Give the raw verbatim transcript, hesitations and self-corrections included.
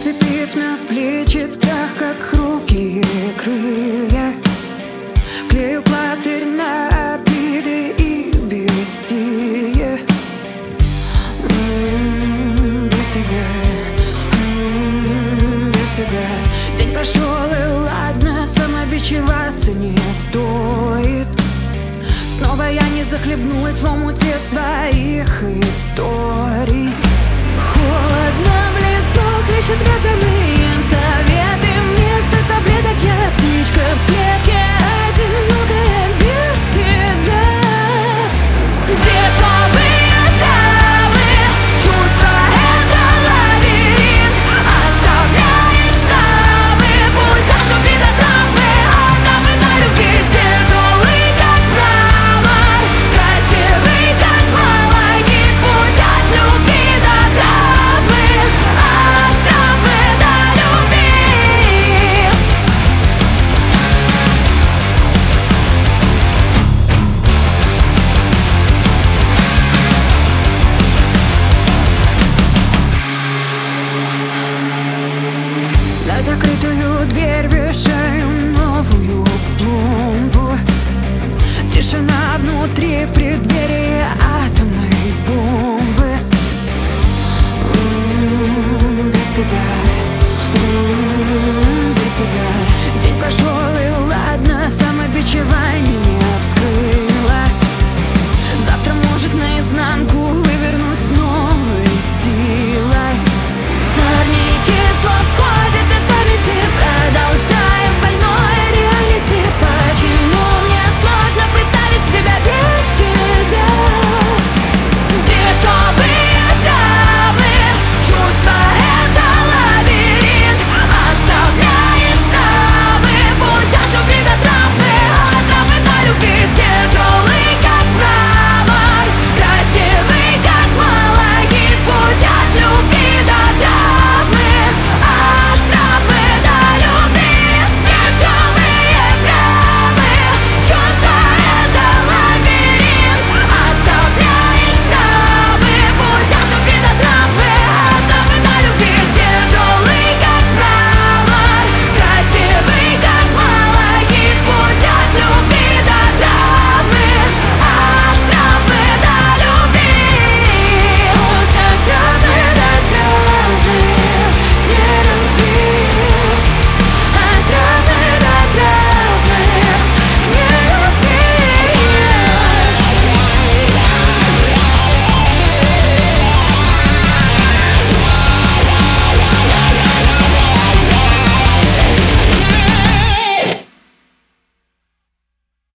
Нацепив на плечи страх, как хрупкие крылья, клею пластырь на обиды и бессилие. М-м-м, без тебя, м-м-м, без тебя. День прошел, и ладно, самобичеваться не стоит. Снова я не захлебнулась в омуте своих историй. Холодно в лицо хлещет ветрами.